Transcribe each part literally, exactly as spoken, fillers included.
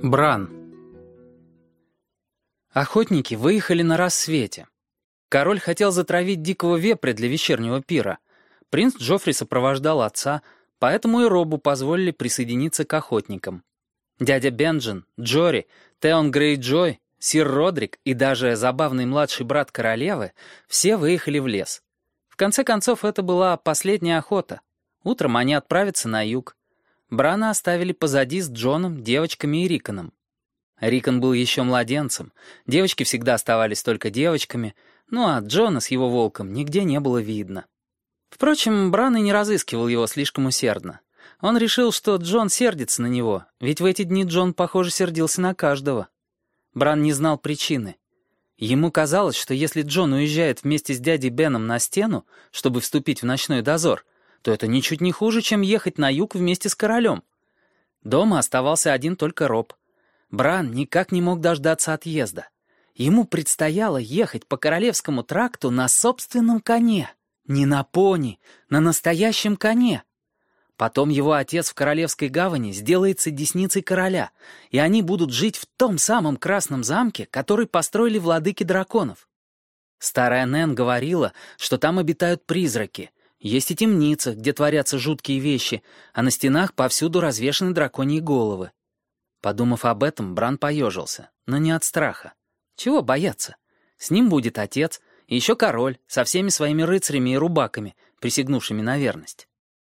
Бран. Охотники выехали на рассвете. Король хотел затравить дикого вепря для вечернего пира. Принц Джоффри сопровождал отца, поэтому и Робу позволили присоединиться к охотникам. Дядя Бенджин, Джори, Теон Грейджой, сир Родрик и даже забавный младший брат королевы все выехали в лес. В конце концов, это была последняя охота. Утром они отправятся на юг. Брана оставили позади с Джоном, девочками и Риконом. Рикон был еще младенцем, девочки всегда оставались только девочками, ну а Джона с его волком нигде не было видно. Впрочем, Бран и не разыскивал его слишком усердно. Он решил, что Джон сердится на него, ведь в эти дни Джон, похоже, сердился на каждого. Бран не знал причины. Ему казалось, что если Джон уезжает вместе с дядей Беном на стену, чтобы вступить в ночной дозор, то это ничуть не хуже, чем ехать на юг вместе с королем. Дома оставался один только Роб. Бран никак не мог дождаться отъезда. Ему предстояло ехать по Королевскому тракту на собственном коне. Не на пони, на настоящем коне. Потом его отец в Королевской гавани сделается десницей короля, и они будут жить в том самом красном замке, который построили владыки драконов. Старая Нэн говорила, что там обитают призраки. Есть и темница, где творятся жуткие вещи, а на стенах повсюду развешаны драконьи головы. Подумав об этом, Бран поежился, но не от страха. Чего бояться? С ним будет отец, и еще король, со всеми своими рыцарями и рубаками, присягнувшими на верность.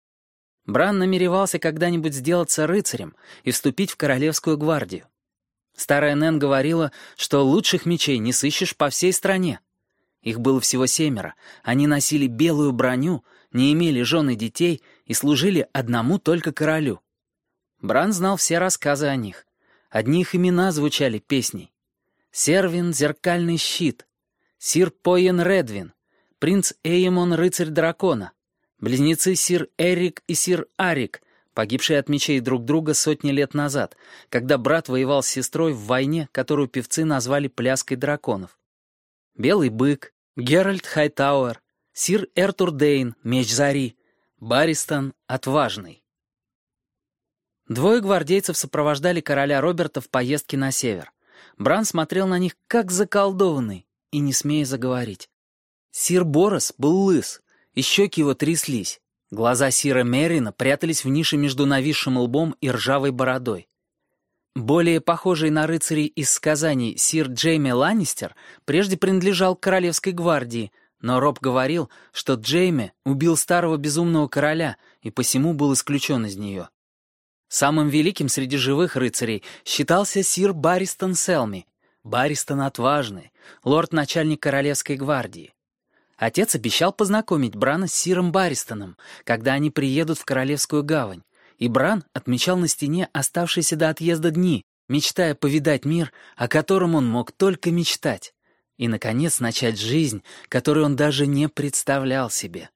Бран намеревался когда-нибудь сделаться рыцарем и вступить в Королевскую гвардию. Старая Нэн говорила, что лучших мечей не сыщешь по всей стране. Их было всего семеро, они носили белую броню, не имели жен и детей и служили одному только королю. Бран знал все рассказы о них. Одни их имена звучали песней. Сервин — зеркальный щит, сир Поен Редвин, принц Эймон — рыцарь дракона, близнецы сир Эрик и сир Арик, погибшие от мечей друг друга сотни лет назад, когда брат воевал с сестрой в войне, которую певцы назвали «Пляской драконов». Белый бык, Геральт Хайтауэр, сир Эртур Дейн, меч зари, Барристон — отважный. Двое гвардейцев сопровождали короля Роберта в поездке на север. Бран смотрел на них как заколдованный и не смея заговорить. Сир Борос был лыс, и щеки его тряслись. Глаза сира Мерина прятались в нише между нависшим лбом и ржавой бородой. Более похожий на рыцарей из сказаний сир Джейми Ланнистер прежде принадлежал к Королевской гвардии, но Роб говорил, что Джейми убил старого безумного короля и посему был исключен из нее. Самым великим среди живых рыцарей считался сир Барристон Селми, Барристон отважный, лорд-начальник Королевской гвардии. Отец обещал познакомить Брана с сиром Барристоном, когда они приедут в Королевскую гавань, и Бран отмечал на стене оставшиеся до отъезда дни, мечтая повидать мир, о котором он мог только мечтать, и, наконец, начать жизнь, которую он даже не представлял себе.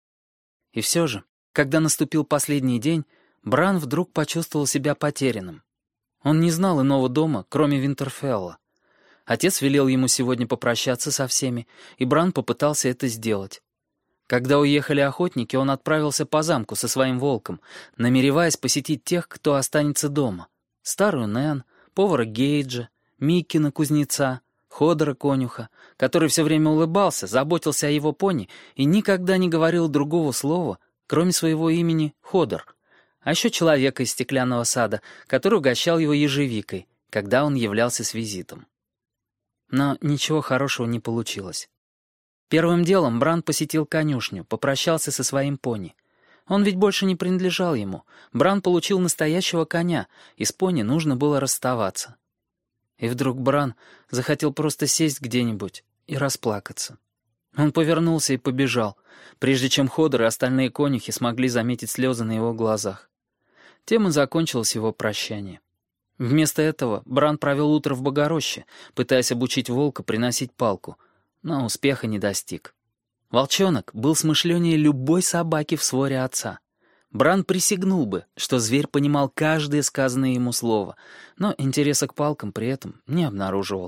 И все же, когда наступил последний день, Бран вдруг почувствовал себя потерянным. Он не знал иного дома, кроме Винтерфелла. Отец велел ему сегодня попрощаться со всеми, и Бран попытался это сделать. Когда уехали охотники, он отправился по замку со своим волком, намереваясь посетить тех, кто останется дома. Старую Нэн, повара Гейджа, Миккина кузнеца, Ходора конюха, который все время улыбался, заботился о его пони и никогда не говорил другого слова, кроме своего имени Ходор. А еще человека из стеклянного сада, который угощал его ежевикой, когда он являлся с визитом. Но ничего хорошего не получилось. Первым делом Бран посетил конюшню, попрощался со своим пони. Он ведь больше не принадлежал ему. Бран получил настоящего коня, и с пони нужно было расставаться. И вдруг Бран захотел просто сесть где-нибудь и расплакаться. Он повернулся и побежал, прежде чем Ходор и остальные конюхи смогли заметить слезы на его глазах. Тем и закончилось его прощание. Вместо этого Бран провел утро в Богороще, пытаясь обучить волка приносить палку, но успеха не достиг. Волчонок был смышленнее любой собаки в своре отца. Бран присягнул бы, что зверь понимал каждое сказанное ему слово, но интереса к палкам при этом не обнаруживал.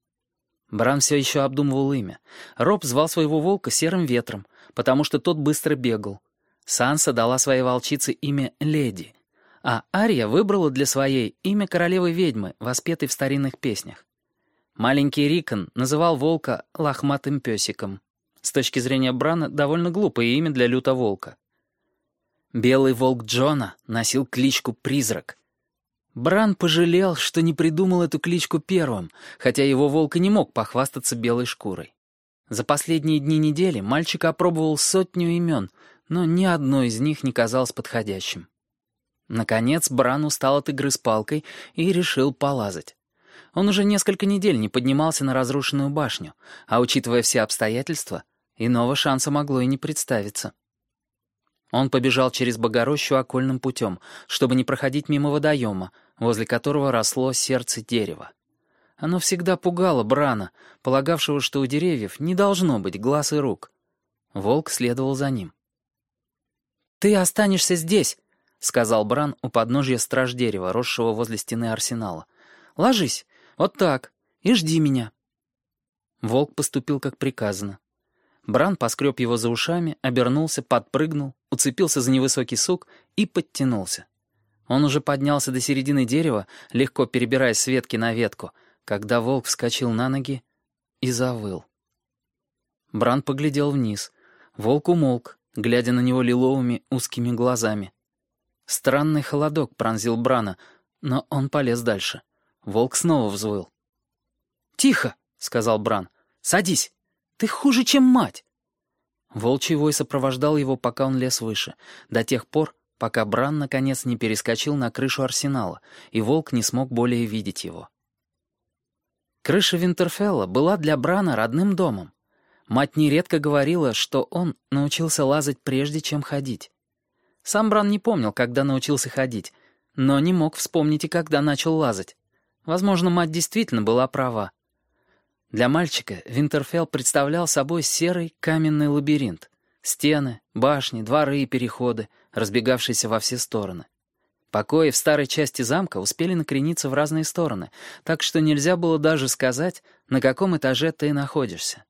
Бран все еще обдумывал имя. Роб звал своего волка Серым Ветром, потому что тот быстро бегал. Санса дала своей волчице имя Леди. а Ария выбрала для своей имя королевы-ведьмы, воспетой в старинных песнях. Маленький Рикон называл волка лохматым песиком. С точки зрения Брана, довольно глупое имя для люто-волка. Белый волк Джона носил кличку «Призрак». Бран пожалел, что не придумал эту кличку первым, хотя его волк и не мог похвастаться белой шкурой. За последние дни недели мальчик опробовал сотню имен, но ни одно из них не казалось подходящим. Наконец Бран устал от игры с палкой и решил полазать. Он уже несколько недель не поднимался на разрушенную башню, а, учитывая все обстоятельства, иного шанса могло и не представиться. Он побежал через Богорощу окольным путем, чтобы не проходить мимо водоема, возле которого росло сердце дерева. Оно всегда пугало Брана, полагавшего, что у деревьев не должно быть глаз и рук. Волк следовал за ним. «Ты останешься здесь», — сказал Бран у подножья страж дерева, росшего возле стены арсенала. «Ложись, вот так, и жди меня». Волк поступил как приказано. Бран поскреб его за ушами, обернулся, подпрыгнул, уцепился за невысокий сук и подтянулся. Он уже поднялся до середины дерева, легко перебираясь с ветки на ветку, когда волк вскочил на ноги и завыл. Бран поглядел вниз. Волк умолк, глядя на него лиловыми узкими глазами. Странный холодок пронзил Брана, но он полез дальше. Волк снова взвыл. «Тихо!» — сказал Бран. «Садись! Ты хуже, чем мать!» Волчий вой сопровождал его, пока он лез выше, до тех пор, пока Бран наконец не перескочил на крышу арсенала, и волк не смог более видеть его. Крыша Винтерфелла была для Брана родным домом. Мать нередко говорила, что он научился лазать прежде, чем ходить. Сам Бран не помнил, когда научился ходить, но не мог вспомнить и когда начал лазать. Возможно, мать действительно была права. Для мальчика Винтерфелл представлял собой серый каменный лабиринт. Стены, башни, дворы и переходы, разбегавшиеся во все стороны. Покои в старой части замка успели накрениться в разные стороны, так что нельзя было даже сказать, на каком этаже ты находишься.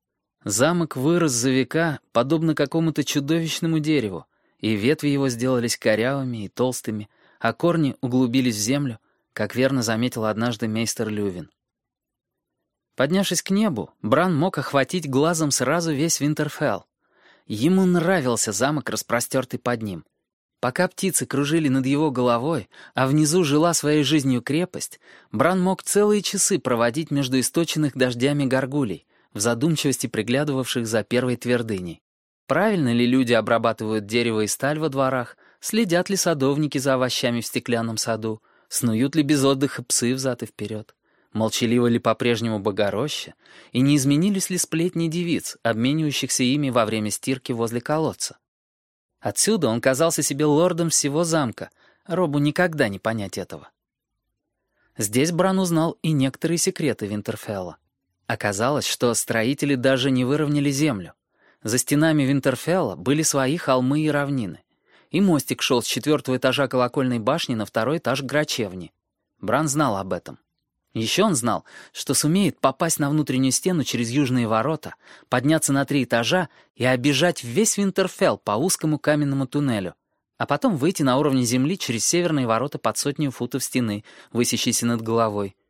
Замок вырос за века, подобно какому-то чудовищному дереву, и ветви его сделались корявыми и толстыми, а корни углубились в землю, как верно заметил однажды мейстер Лювин. Поднявшись к небу, Бран мог охватить глазом сразу весь Винтерфелл. Ему нравился замок, распростертый под ним. Пока птицы кружили над его головой, а внизу жила своей жизнью крепость, Бран мог целые часы проводить между источенных дождями горгулей, в задумчивости приглядывавших за первой твердыней. Правильно ли люди обрабатывают дерево и сталь во дворах, следят ли садовники за овощами в стеклянном саду, снуют ли без отдыха псы взад и вперед, молчаливо ли по-прежнему Богороща, и не изменились ли сплетни девиц, обменивающихся ими во время стирки возле колодца. Отсюда он казался себе лордом всего замка, Робу никогда не понять этого. Здесь Бран узнал и некоторые секреты Винтерфелла. Оказалось, что строители даже не выровняли землю. За стенами Винтерфелла были свои холмы и равнины. И мостик шел с четвертого этажа колокольной башни на второй этаж Грачевни. Бран знал об этом. Еще он знал, что сумеет попасть на внутреннюю стену через южные ворота, подняться на три этажа и оббежать весь Винтерфелл по узкому каменному туннелю, а потом выйти на уровне земли через северные ворота под сотню футов стены, высящейся над головой,